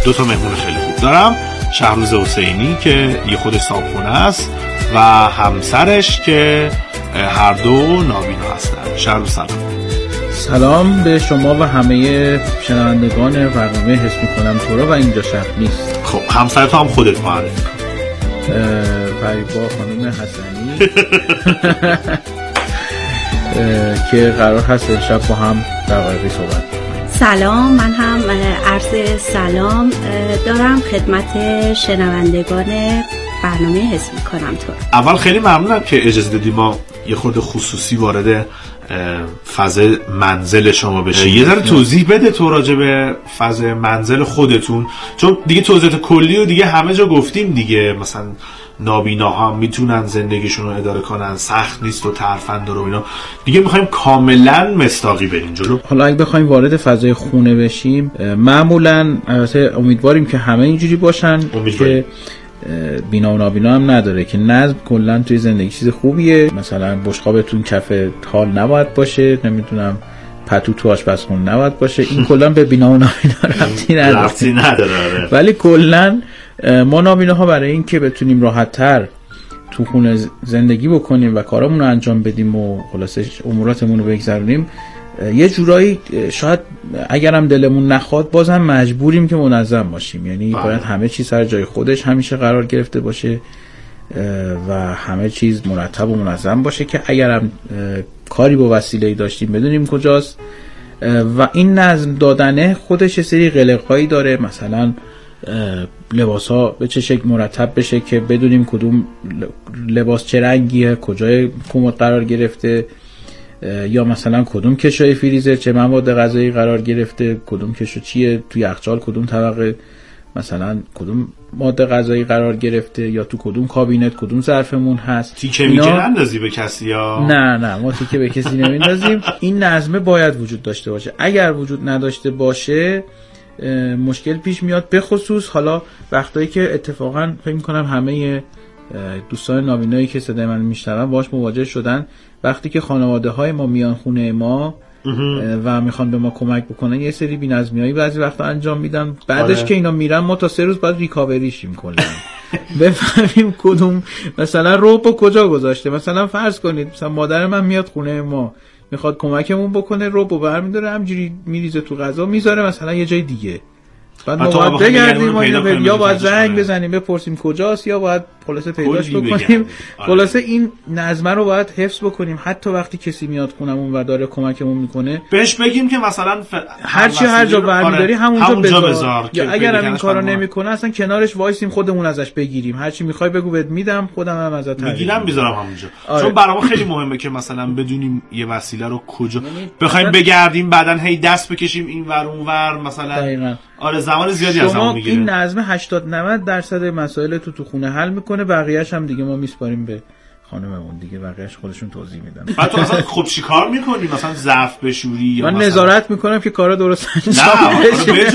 دو تا مهمون خیلی خوب دارم. شهروز حسینی که یه خود صاحبخونه است و همسرش که هر دو نابینا هستن. شهروز سلام. سلام به شما و همه شنوندگان برنامه حس میکنم تو رو و اینجا شهر نیست. خب همسر تو هم خودت معرفی کن. فریبا خانم حسنی که قرار هست امشب با هم در واقع صحبت کنیم. سلام، من هم عرض سلام دارم خدمت شنوندگان برنامه حس میکنم تو رو. اول خیلی ممنونم که اجازه دادی ما یه خورده خصوصی وارد فاز منزل شما بشه. یه ذره توضیح بده تو راجع به فاز منزل خودتون، چون دیگه توضیحات کلی و دیگه همه جا گفتیم دیگه. مثلا نابینا هم میتونن زندگیشون رو اداره کنن، سخت نیست و ترفند رو اینا. دیگه میخوایم کاملا مستاقی بریم جلو. حالا اگه بخوایم وارد فضای خونه بشیم، معمولا البته امیدواریم که همه اینجوری باشن که بینا و نابینا هم نداره، که نظم کلا توی زندگی چیز خوبیه. مثلا بشقابتون کف تال نباید باشه، نمیدونم پتو تو آشپزخونه نباید باشه. این کلا به بینا و نابینا ربطی نداره. ولی کلا ما نابیناها برای این که بتونیم راحت‌تر تو خونه زندگی بکنیم و کارامون رو انجام بدیم و خلاصه اموراتمون رو بگذرونیم، یه جورایی شاید اگرم دلمون نخواد بازم مجبوریم که منظم باشیم. یعنی باید همه چیز سر جای خودش همیشه قرار گرفته باشه و همه چیز مرتب و منظم باشه که اگرم کاری با وسیله‌ای داشتیم بدونیم کجاست. و این نظم دادنه خودش یه سری قلق‌هایی داره. مثلا لباس‌ها به چه شکل مرتب بشه که بدونیم کدوم لباس چه رنگیه، کجای کمد قرار گرفته، یا مثلا کدوم کشوی فریزر چه مواد غذایی قرار گرفته، کدوم کشو چیه توی یخچال، کدوم طبقه مثلا کدوم ماده غذایی قرار گرفته، یا تو کدوم کابینت کدوم ظرفمون هست. تیکه میگه نندازی به کسی یا نه ما تیکه به کسی نمیندازیم. این نظمه باید وجود داشته باشه. اگر وجود نداشته باشه مشکل پیش میاد، به خصوص حالا وقتایی که اتفاقا فکر می‌کنم همه دوستان نابینایی که صدای من میشنون باهاش مواجه شدن. وقتی که خانواده‌های ما میان خونه ما و میخوان به ما کمک بکنن، یه سری بی‌نظمی‌هایی بعضی وقتا انجام میدن. بعدش که اینا میرن ما تا 3 روز بعد ریکاوری شیم کلا بفهمیم کدوم مثلا ربو کجا گذاشته. مثلا فرض کنید مثلا مادر من میاد خونه ما میخواد کمکمون بکنه، ربو برمی‌داره همجوری میریزه تو غذا میذاره مثلا یه جای دیگه. بعد ما باید بگردیم یا باید زنگ بزنیم بپرسیم کجاست، یا باید خلاصه پیداش بکنیم. خلاصه این نظم رو باید حفظ بکنیم. حتی وقتی کسی میاد خونمون و داره کمکمون میکنه بهش بگیم که مثلا هر جا برمی‌داری همونجا بذار. یا اگر این کارو نمیکنه اصلا کنارش وایسیم خودمون ازش بگیریم. هر چی میخوای بگو بهت میدم، خودم هم ازت میگیرم میذارم همونجا. چون برام خیلی مهمه که مثلا بدونیم یه وسیله رو کجا بخوایم بگردیم، بعدن هی دست بکشیم این ور اون ور مثلا. دقیقاً. آره زمان زیادی از همون میگیره. این نظم 80-90% مسائل تو خونه حل میکنه، بقیه‌اش هم دیگه ما میسپاریم به خانممون دیگه، بقیه‌اش خودشون توضیح میدن. بعد تو اصلا خود چیکار میکنی؟ مثلا ظرف بشوری یا من نظارت میکنم که کارا درست انجام بشه. نه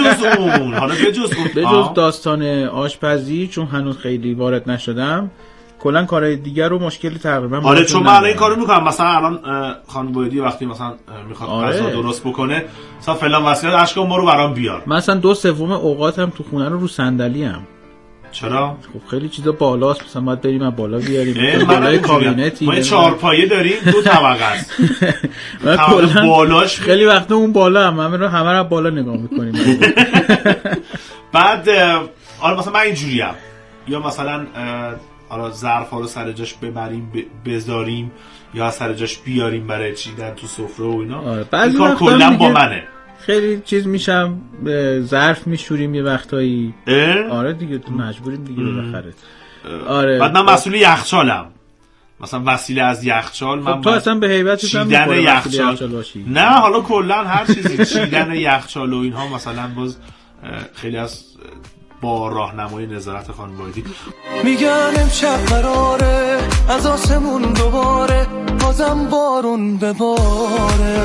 بجز اون بجز داستان آشپزی، چون هنوز خیلی وارد نشدم، کلا کارهای دیگر رو مشکلی تقریبا آره چون من این کارو میکنم. مثلا الان خانم بایدی وقتی مثلا میخواد غذا درست بکنه، مثلا فلان وسیله اشکام ما رو برام بیار. مثلا 2/3 اوقاتم تو خونه رو صندلی ام. چرا؟ خب خیلی چیزا بالاست، مثلا باید بریم از بالا بیاریم. بالای کابینتی ما 4 پایه داریم، 2 طبقه است. من کلا بالاش خیلی وقتا اون بالا همه رو بالا نگاه میکنیم. بعد حالا مثلا من اینجوریم، یا مثلا حالا ظرفا رو سر جاش ببریم بذاریم یا سر جاش بیاریم برای چیدن تو سفره و اینا. این کار کلا با منه. خیلی چیز میشم، ظرف میشوریم یه وقتایی. آره دیگه تو مجبوریم دیگه بالاخره. آره بعد من مسئول یخچالم. مثلا وسیله از یخچال من تو اصلا به هیبتش هم چیدن یخچال باشی. نه حالا کلا هر چیزی چیدن یخچال و اینها مثلا باز خیلی از با راهنمای نظارت خانم وایدی. میگن امشب قراره از آسمون دوباره بازم بارون بباره،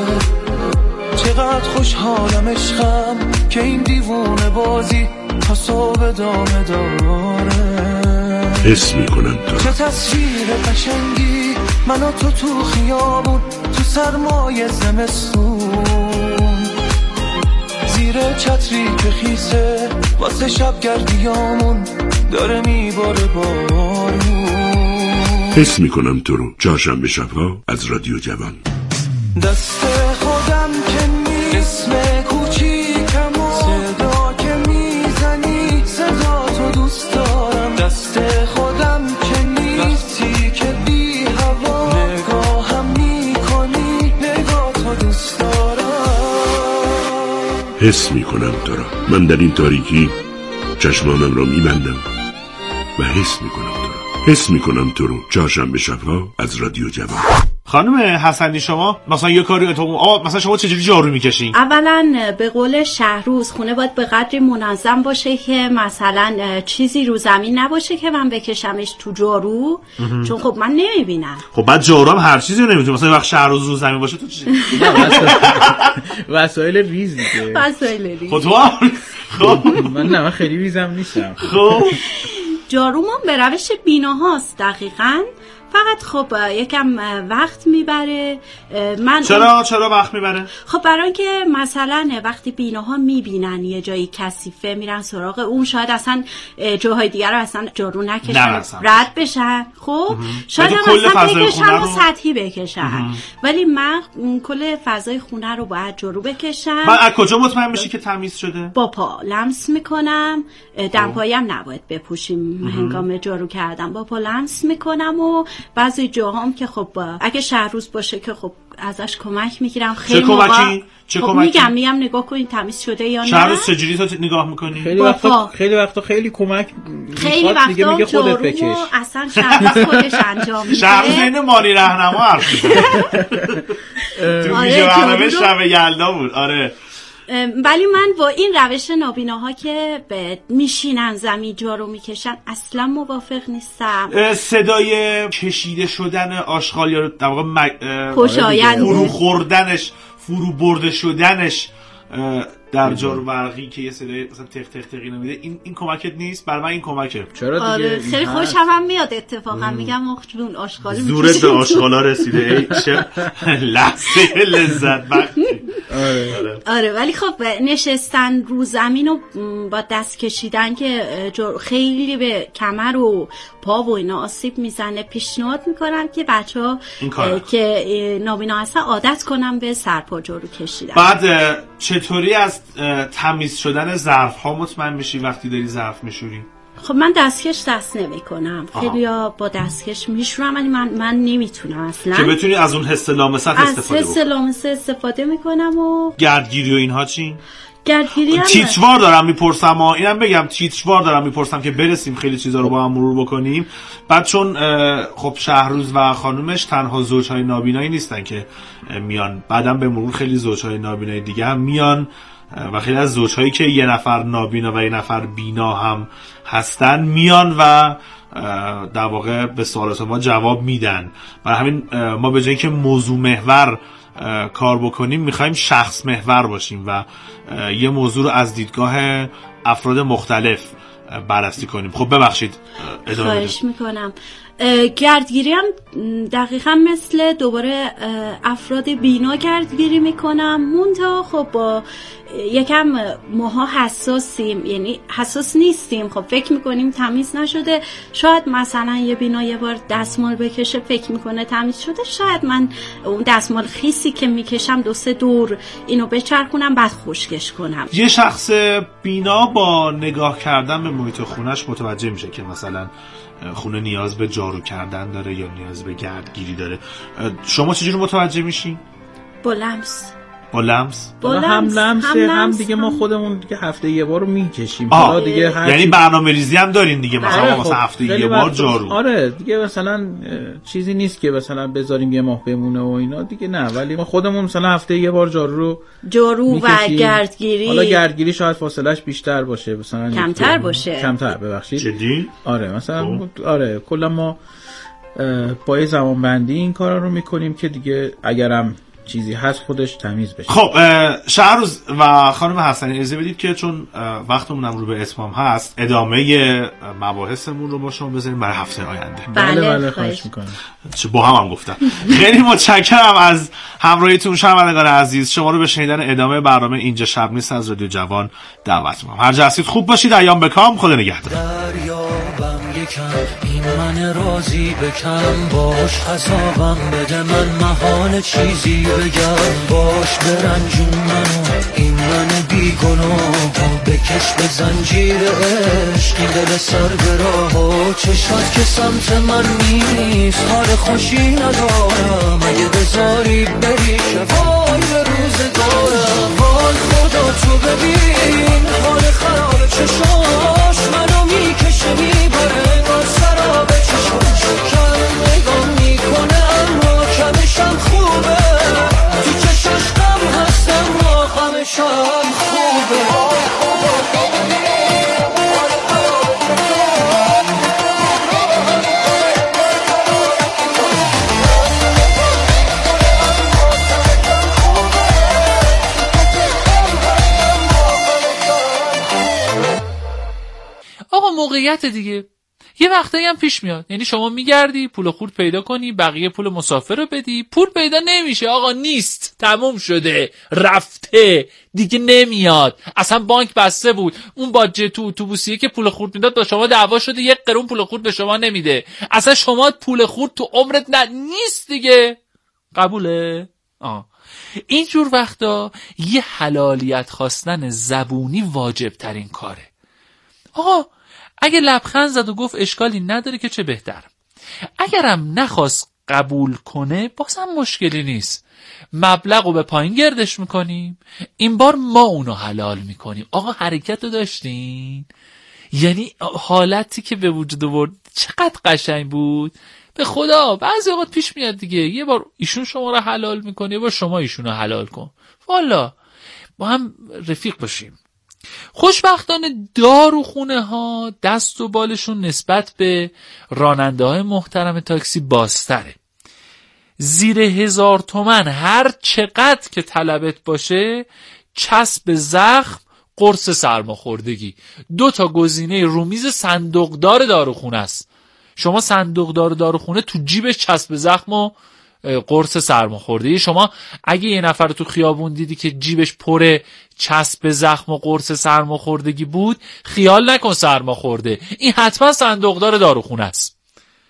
چقدر خوشحالم عشقم که این دیوونه بازی تا صبح ادامه داره. حس میکنم چه تصویر قشنگی من و تو خیابون تو سرمای زمستون، زیر چتری که خیسه واسه شب گردیامون داره میباره بارون. حس میکنم تو رو چهارشنبه شبها از رادیو جوان. دست خودم که نیست اسم کوچیکم و صدا که میزنی صدا تو دوست دارم. دست خودم که نیست وقتی که بی هوا نگاهم میکنی نگاه تو دوست دارم. حس میکنم تو رو. من در این تاریکی چشمانم رو میبندم و حس میکنم تو رو. حس میکنم تو رو چهارشنبه شبها از رادیو جوان. خانم حسنی شما مثلا یه کاری مثلا شما چجوری جارو میکشین؟ اولا به قول شهروز خونه باید به قدری منظم باشه که مثلا چیزی رو زمین نباشه که من بکشمش تو جارو، چون خب من نمیبینم. خب بعد جارو هم هر چیزی رو نمیتونه، مثلا وقت شهروز رو زمین باشه تو چی؟ وسایل ریز دیگه. وسایل ریز. خب من خیلی ریزم نیستم. خب جارومون به روش بیناهاست دقیقاً، فقط خب یکم وقت میبره. من چرا وقت میبره؟ خب برای اینکه مثلا وقتی بیناها میبینن یه جایی کثیفه میرن سراغ اون، شاید اصلا جاهای دیگر رو اصلا جارو نکشن رد بشن. خب شاید هم اصلا بکشن و سطحی بکشن، ولی من کل فضای خونه رو باید جارو بکشم. من از کجا مطمئن میشی که تمیز شده؟ با پا لمس میکنم، دمپایم نباید بپوشیم هنگام جارو کردن، با پا لمس میکنم و بعضی جاهام که خب اگه شهروز باشه که خب ازش کمک میگیرم. خیلی چه خب کمکی؟ میگم نگاه کنین تمیز شده یا نه. شهروز چجوری تو نگاه میکنی؟ خیلی وقتا خیلی کمک خیلی وقتا دیگه میگه خودت بکش. اصلا شهروز خودش انجام میده. شهروز این مالی راهنما حرف تو میشه برنامه شب یلدا بود. آره ولی من با این روش نابیناها که میشینن زمین جارو میکشن اصلا موافق نیستم. صدای کشیده شدن آشغال یا در واقع خوشایند فرو خوردنش، فرو برده شدنش در جارو برقی که یه صدای مثلا تق تق تقی نمیده، این کمکت نیست؟ برای من این کمکه. چرا دیگه؟ خیلی خوشم هم میاد اتفاقا. میگم جون آشغال زورت به آشغالا رسیده. ای چه لحظه لذت بخشی. آره ولی خب نشستن رو زمین و با دست کشیدن که خیلی به کمر و پا و اینا آسیب میزنه. پیشنهاد میکنم که بچه‌ها که نابینا هستن عادت کنن به سرپا جارو کشیدن. بعد چطوری از تمیز شدن ظرف ها مطمئن میشی وقتی داری ظرف میشوری؟ خب من دستکش دست نمی کنم. خیلیا با دستکش میشورم ولی من نمیتونم اصلا. که بتونی از اون حس لامست استفاده کنی. از حس لامست استفاده میکنم. و گردگیری و اینها چی؟ گردگیری هم تیتروار دارم میپرسم اینم بگم تیتروار دارم میپرسم که برسیم خیلی چیزا رو با هم مرور بکنیم. بعد چون خب شهروز و خانومش تنها زوجهای نابینایی نیستن که میان، بعدم به مرور خیلی زوجهای نابینایی دیگه هم میان و خیلی از زوجهایی که یه نفر نابینا و یه نفر بینا هم هستن میان و در واقع به سوالات ما جواب میدن. برای همین ما به جای اینکه موضوع محور کار بکنیم میخوایم شخص محور باشیم و یه موضوع رو از دیدگاه افراد مختلف بررسی کنیم. خب ببخشید ادامه بدید. خواهش میکنم. گردگیری هم دقیقا مثل دوباره افراد بینا گردگیری میکنم، منتها خب با یکم ماها حساسیم، یعنی حساس نیستیم. خب فکر میکنیم تمیز نشده، شاید مثلا یه بینا یه بار دستمال بکشه فکر میکنه تمیز شده، شاید من اون دستمال خیسی که میکشم 2-3 دور اینو بچرخونم بعد خشکش کنم. یه شخص بینا با نگاه کردن به محیط خونش متوجه میشه که مثلا خونه نیاز به جارو کردن داره یا نیاز به گردگیری داره. شما چجوری متوجه میشین؟ با لمس. هم لمسه هم دیگه ما خودمون دیگه هفته یه بار رو میکشیم. دیگه یعنی برنامه ریزی هم دارین دیگه، مثلا هفته یه بار جارو. آره دیگه مثلا چیزی نیست که مثلا بذاریم یه ماه بمونه و اینا دیگه، نه، ولی ما خودمون مثلا هفته یه بار جارو و گردگیری. حالا گردگیری شاید فاصلش بیشتر باشه، مثلا کمتر باشه. کمتر ببخشید. جدی؟ آره مثلا آره کلا ما با زمان بندی این کارا رو میکنیم که دیگه اگرم چیزی هست خودش تمیز بشه. خب شهروز و خانم حسنی اجازه بدید که چون وقتمون هم رو به اتمام هست ادامه مباحثمون رو با شما بذاریم برای هفته آینده. بله خواهش میکنم. با هم گفتم. خیلی متشکرم از همراهیتون شنوندگان عزیز، شما رو به شنیدن ادامه برنامه اینجا شب نیست از رادیو جوان دعوت می‌کنم. هر جا هستید خوب باشید. ایام بکام. خدا نگهدار. دریابم یکم این من راضی بکن، باش حسابم بده من محال چیزی بگم، باش برنجون منو این من بیگناه بکش به زنجیر عشق، این دل سر به راه و چشات که سمت من نیست، حال خوشی ندارم اگه بذاری بری شفای به روزگارم، حال خدا تو ببین حال خراب چشاش منو میکشه میبره با سراب چشاش، کم نگام میکنه اما کمشم خوبه، تو چشاش غم هست اما غمشم خوبه. آقا موقعیت دیگه یه وقتایی هم پیش میاد، یعنی شما میگردی پول خورد پیدا کنی، بقیه پول مسافر رو بدی، پول پیدا نمیشه، آقا نیست، تموم شده، رفته دیگه، نمیاد، اصلا بانک بسته بود، اون باجه تو اتوبوسیه که پول خورد میداد با شما دعوا شده، 1 قرون پول خورد به شما نمیده، اصلا شما پول خورد تو عمرت نیست دیگه. قبوله؟ اینجور وقتا یه حلالیت خواستن زبونی واجب ترین کاره. آقا اگه لبخند زد و گفت اشکالی نداره که چه بهتر، اگرم نخواست قبول کنه بازم مشکلی نیست، مبلغو به پایین گردش میکنیم، این بار ما اونو حلال میکنیم. آقا حرکت رو داشتین؟ یعنی حالتی که به وجود آورد چقدر قشنگ بود به خدا. بعضی اوقات پیش میاد دیگه، یه بار ایشون شما رو حلال میکنه، یه بار شما ایشون رو حلال کن، والا با هم رفیق باشیم. خوشبختانه داروخونه ها دست و بالشون نسبت به راننده های محترم تاکسی بازتره. زیر 1000 تومن هر چقدر که طلبت باشه، چسب زخم، قرص سرماخوردگی، 2 تا گزینه رومیز صندوقدار داروخونه است. شما صندوقدار داروخونه تو جیبش چسب زخم و قرص سرماخوردگی. شما اگه یه نفر تو خیابون دیدی که جیبش پر چسب زخم و قرص سرماخوردگی بود، خیال نکن سرماخورده، این حتما صندوقدار داروخونه است.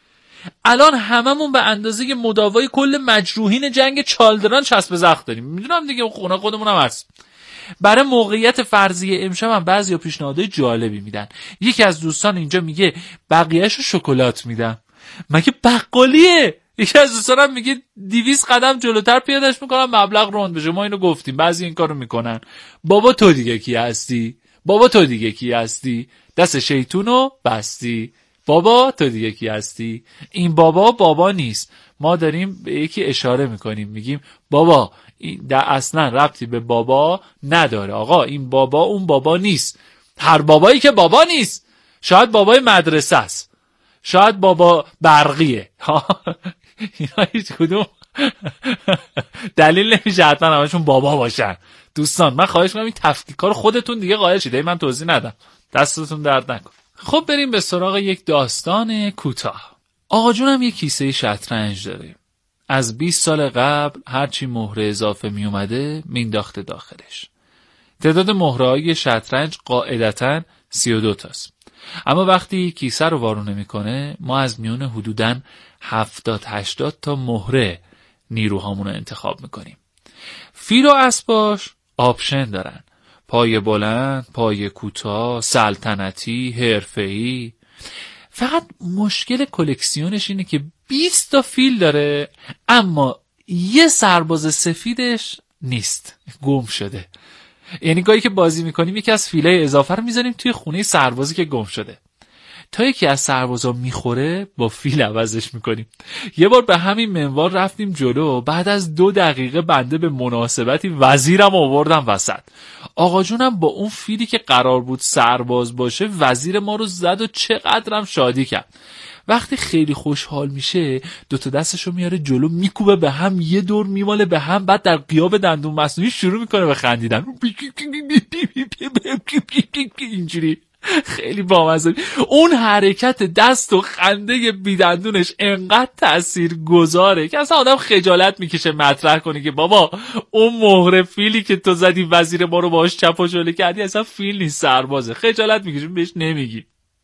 الان هممون به اندازه مداوای کل مجروحین جنگ چالدران چسب زخم داریم، میدونم دیگه، خونه خودمون هم هست. برای موقعیت فرضی امشب هم بعضیا پیشنهادهای جالبی میدن. یکی از دوستان اینجا میگه بقیه‌شو شکلات میدم. مگه بقالیه؟ یکی از دوستانم میگه 200 قدم جلوتر پیادهش میکنم مبلغ روند بشه. ما اینو گفتیم، بعضی این کارو میکنن. بابا تو دیگه کی هستی؟ بابا تو دیگه کی هستی؟ دست شیطونو بستی. بابا تو دیگه کی هستی؟ این بابا نیست، ما داریم به یکی اشاره میکنیم، میگیم بابا این در اصلا ربطی به بابا نداره. آقا این بابا اون بابا نیست، هر بابایی که بابا نیست، شاید بابای مدرسه است، شاید بابا برقیه، اینا هیچ کدوم دلیل نمیشه حتما همشون بابا باشن. دوستان من خواهش میکنم این تفکیکار خودتون دیگه قائل شید، من توضیح ندم، دستتون درد نکن. خب بریم به سراغ یک داستان کوتاه. آقا جونم یک کیسه شطرنج داره، از 20 سال قبل هرچی مهره اضافه می اومده مینداخته داخلش. تعداد مهره‌های شطرنج قاعدتاً 32 تاست، اما وقتی کیسه رو وارونه میکنه ما از میون حدوداً 70-80 تا مهره نیروهامون رو انتخاب میکنیم. فیل و اسباش آپشن دارن، پای بلند، پای کوتاه، سلطنتی، حرفه‌ای. فقط مشکل کلکسیونش اینه که 20 تا فیل داره اما یه سرباز سفیدش نیست، گم شده. یعنی گاهی که بازی میکنیم یکی از فیلای اضافه رو میذاریم توی خونه سربازی که گم شده، تا یکی از سربازا میخوره با فیل عوضش میکنیم. یه بار به همین منوال رفتیم جلو، بعد از 2 دقیقه بنده به مناسبتی وزیرم آوردم وسط. آقا جونم با اون فیلی که قرار بود سرباز باشه وزیر ما رو زد و چقدرم شادی کرد. وقتی خیلی خوشحال میشه 2 تا دستشو میاره جلو، میکوبه به هم، یه دور میماله به هم، بعد در غیاب دندون مصنوعی شروع میکنه به خندیدن اینجوری. خیلی بامزه. اون حرکت دست و خنده بیدندونش انقدر تأثیر گذاره که اصلا آدم خجالت میکشه مطرح کنی که بابا اون مهر فیلی که تو زدی وزیر ما رو باهاش چپ و چله کردی اصلا فیل نیست، سربازه. خجالت میکشیم بهش نمیگی.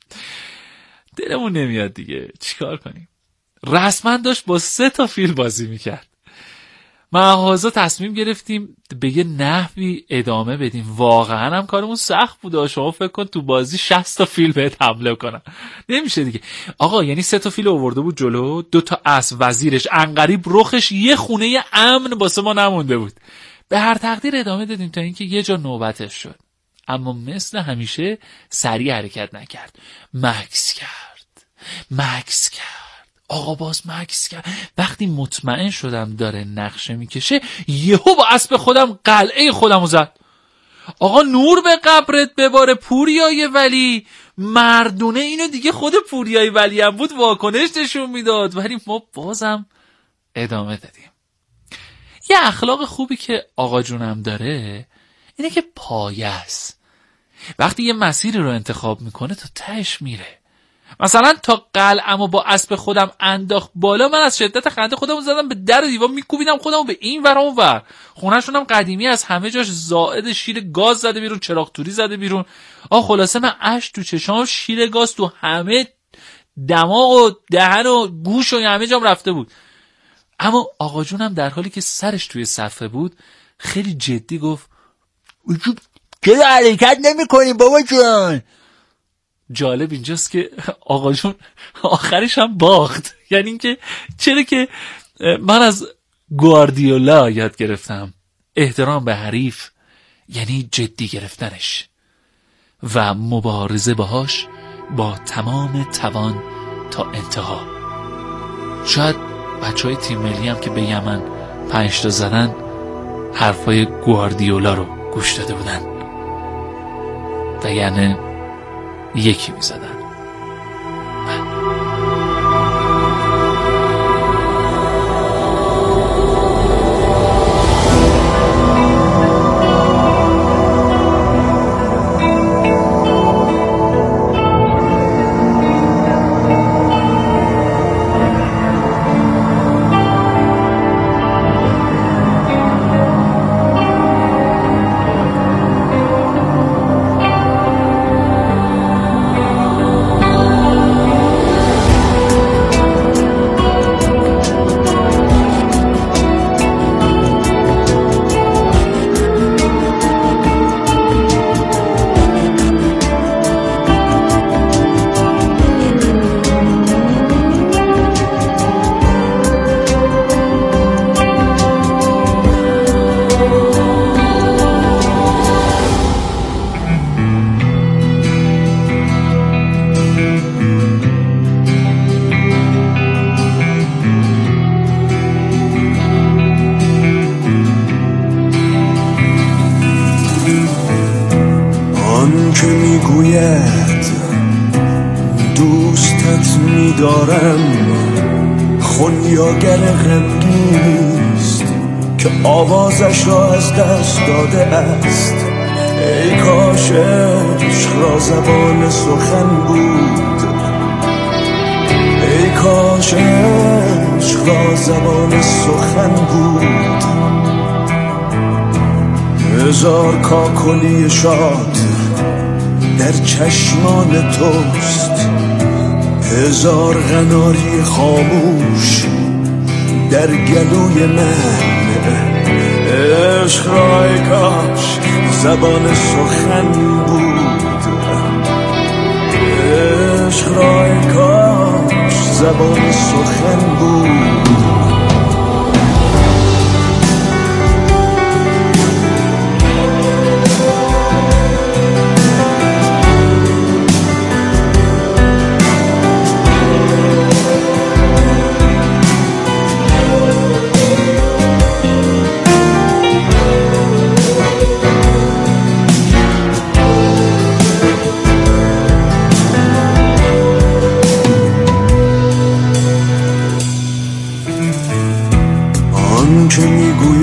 دلمون نمیاد دیگه، چیکار کنیم؟ رسما داشت با 3 تا فیل بازی میکرد. مغازه تصمیم گرفتیم به یه نحوی ادامه بدیم. واقعا هم کارمون سخت بود. شما فکر کن تو بازی 60 تا فیل بهت حمله کنن، نمیشه دیگه. آقا یعنی 3 تا فیل آورده بود جلو، 2 تا اسب، وزیرش، عنقریب، رخش، یه خونه امن واسه ما نمونده بود. به هر تقدیر ادامه دادیم تا اینکه یه جا نوبتش شد، اما مثل همیشه سریع حرکت نکرد. مکس کرد. آقا باز مکس کرد. وقتی مطمئن شدم داره نقشه میکشه، یهو با اسب خودم قلعه خودمو زد. آقا نور به قبرت بباره پوریای ولی. مردونه اینو دیگه خود پوریای ولی هم بود واکنش نشون میداد، ولی ما بازم ادامه دادیم. یه اخلاق خوبی که آقا جونم داره اینه که پایه است. وقتی یه مسیری رو انتخاب میکنه تا تهش میره. مثلا تا قلعه‌مو با اسب خودم انداخت بالا، من از شدت خنده خودمو زدم به در دیوار، میکوبیدم خودمو به این ور اون ور. خونه‌شون هم قدیمی، از همه جاش زائد شیر گاز زده بیرون، چراغ توری زده بیرون. خلاصه من اشک تو چشام، شیر گاز تو همه دماغ و دهن و گوش و همه جام رفته بود. اما آقا جونم در حالی که سرش توی صفحه بود خیلی جدی گفت چرا حرکت نمی‌کنی بابا جان؟ جالب اینجاست که آقا جون آخرش هم باخت. یعنی اینکه چرا که من از گواردیولا یاد گرفتم احترام به حریف یعنی جدی گرفتنش و مبارزه باهاش با تمام توان تا انتها. شاید بچهای تیم ملی هم که به یمن 5 تا زدن حرفای گواردیولا رو گوش داده بودن و یعنی یکی میزدن. دوستت می‌دارم خونیاگر غمگینیست که آوازش را از دست داده است. ای کاش عشق را زبان سخن بود، ای کاش عشق را زبان سخن بود. هزار کاکلی شاد در چشمان توست، هزار قناری خاموش در گلوی من. عشق را ای کاش زبان سخن بود، عشق را ای کاش زبان سخن بود. که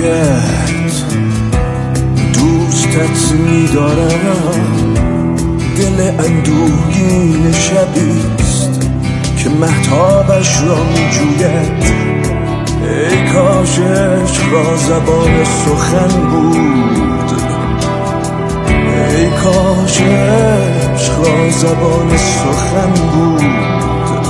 میگوید دوستت میدارم دل اندوهگین شبیست که مهتابش را می جوید. ای کاش عشق را زبان سخن بود، ای کاش عشق را زبان سخن بود.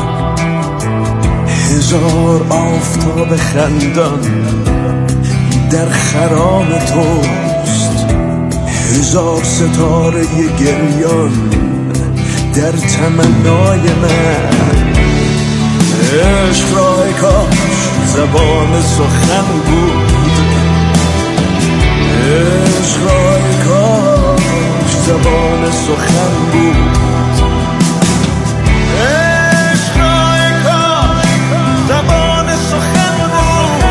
هزار آفتاب خندان در خرام توست، هزار ستاره گریان در تمنای من. عشق را ای کاش زبان سخن بود، عشق را ای کاش زبان سخن بود. عشق را ای کاش زبان سخن بود،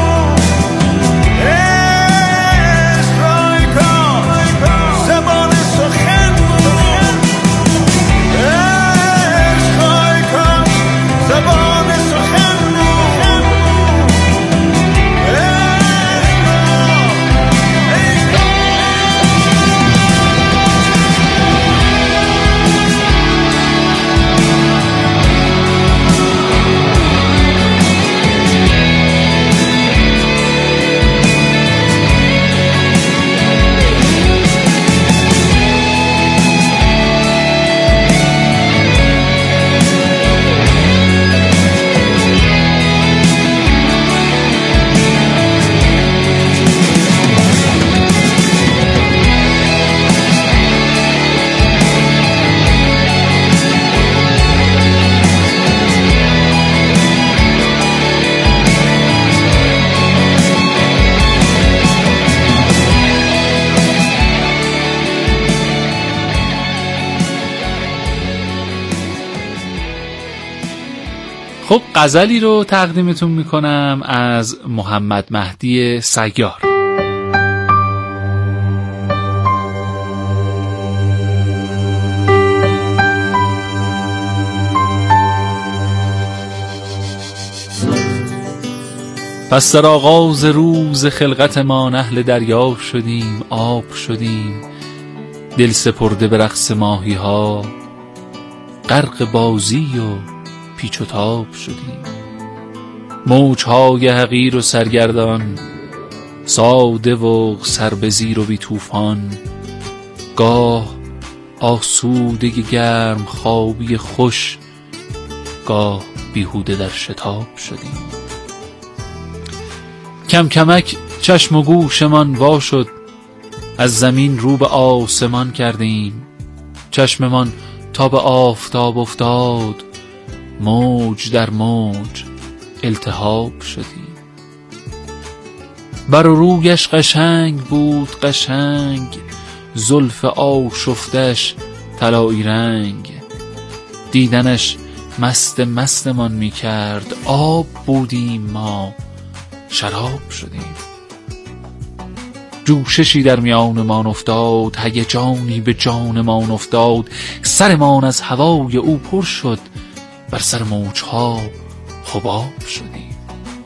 عشق را ای کاش زبان سخن بود، عشق را ای کاش زبان سخن بود. خب غزلی رو تقدیمتون میکنم از محمد مهدی سیار. پس در آغاز روز خلقتمان اهل دریا شدیم، آب شدیم، دل سپرده به رقص ماهی ها، غرق بازی و پیچ و تاب شدیم. موجهای حقیر و سرگردان، ساده و سر به زیر و بی طوفان، گاه آسوده گرم خوابی خوش، گاه بیهوده در شتاب شدیم. کم کمک چشم و گوشمان وا شد، از زمین رو به آسمان کردیم. چشممان تا به آفتاب افتاد، موج در موج التهاب شدیم. بر رویش قشنگ بود قشنگ، زلف آشفتش طلایی رنگ. دیدنش مست مستمان می کرد، آب بودیم ما شراب شدیم. جوششی در میانمان افتاد، هیجانی به جانمان افتاد. سرمان از هوای او پر شد، بر سر موجها حباب شدیم.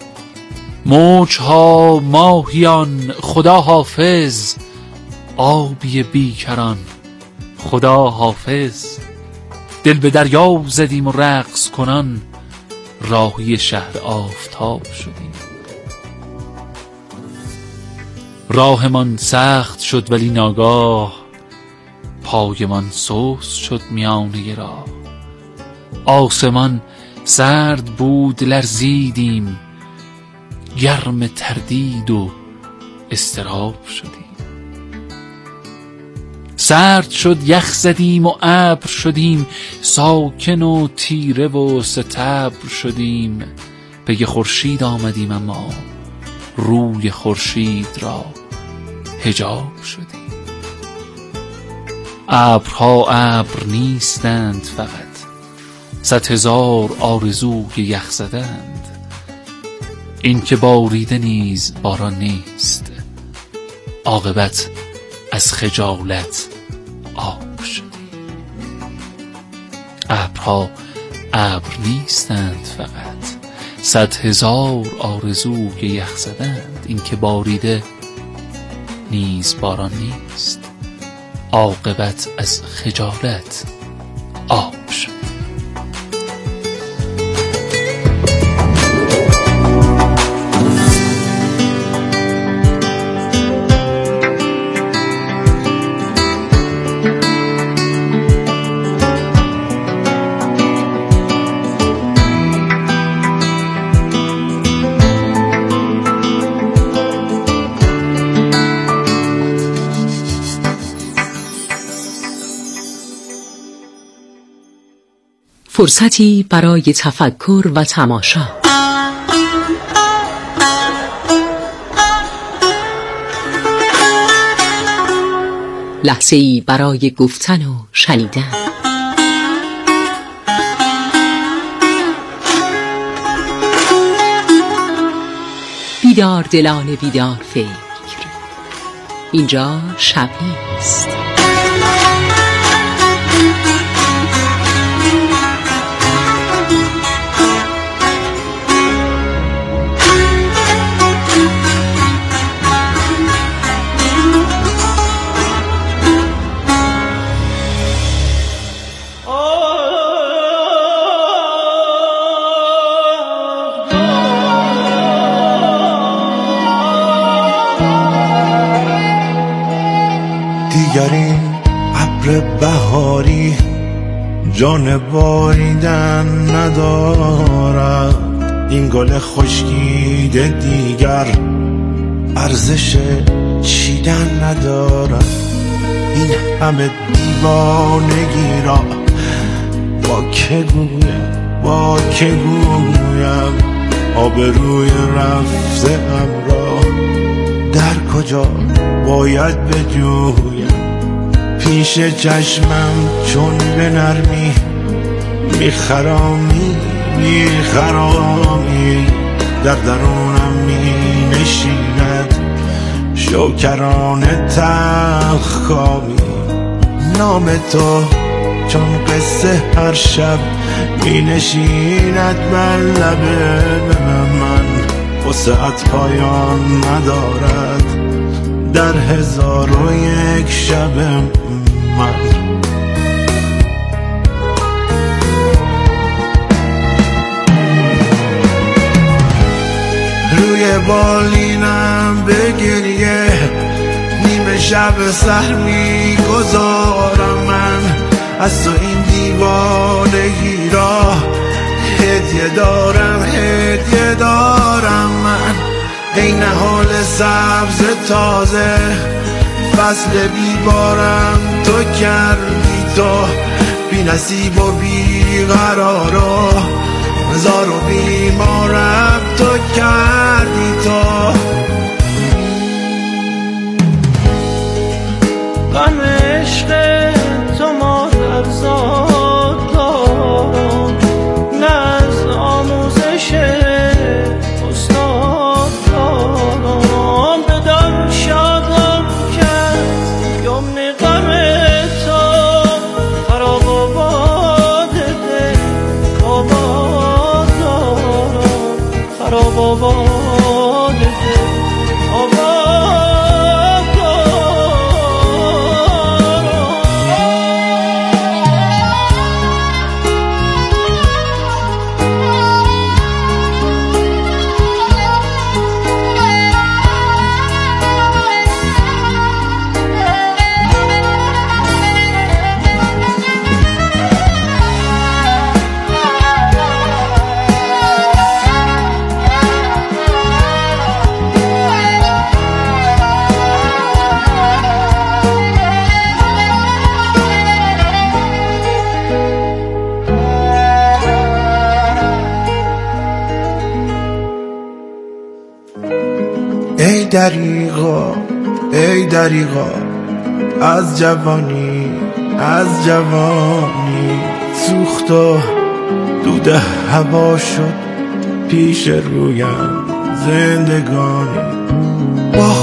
موجها ماهیان خدا حافظ، آبی بیکران خدا حافظ. دل به دریا زدیم و رقص کنان، راهی شهر آفتاب شدیم. راهمان سخت شد ولی ناگاه، پایمان سست شد میانه راه. آسمان سرد بود لرزیدیم، گرم تردید و اضطراب شدیم. سرد شد یخ زدیم و ابر شدیم، ساکن و تیره و ستبر شدیم. پی خورشید آمدیم اما روی خورشید را حجاب شدیم. ابرها ابر نیستند فقط، 100,000 آرزوی یخ زدند. این که باریده نیز باران نیست، عاقبت از خجالت آب شدیم. ابرها ابر نیستند فقط، 100,000 آرزوی یخ زدند. این که باریده نیز باران نیست، عاقبت از خجالت آب شد. فرصتی برای تفکر و تماشا. لحظه‌ای برای گفتن و شنیدن. بیدار دلان بیدار فکر. اینجا شب نیست. دیگر این ابر بهاری جان باریدن ندارد، این گل خشکیده دیگر ارزش چیدن ندارد. این همه دیوانگی را با که گویم آبروی رفته ام را در کجا باید بجویم؟ پیش چشمم چون به نرمی میخرامی در درونم می نشیند شوکرانه تلخ کامی. نام تو چون قصه هر شب می نشیند بر لب من، وسعت پایان ندارد در 1001 شب من. روی بالینم به گریه نیمه شب سحر می گذارم من، از تو این دیوانگی را هدیه دارم من. ای نهال سبز تازه فصل بیبارم تو کردی، تو بی نصیب و بی قرار و زار و بیمارم تو کردی. تو غم عشق تو مادر زاد دارم، نه از آموزش استاد دارم. بدان شادم کرد یمن غم تو خراب و باد دل آباد دارم، خراب و باد دل آباد. ای دریغا از جوانی سوخت و دود هوا شد پیش رویم زندگانی. با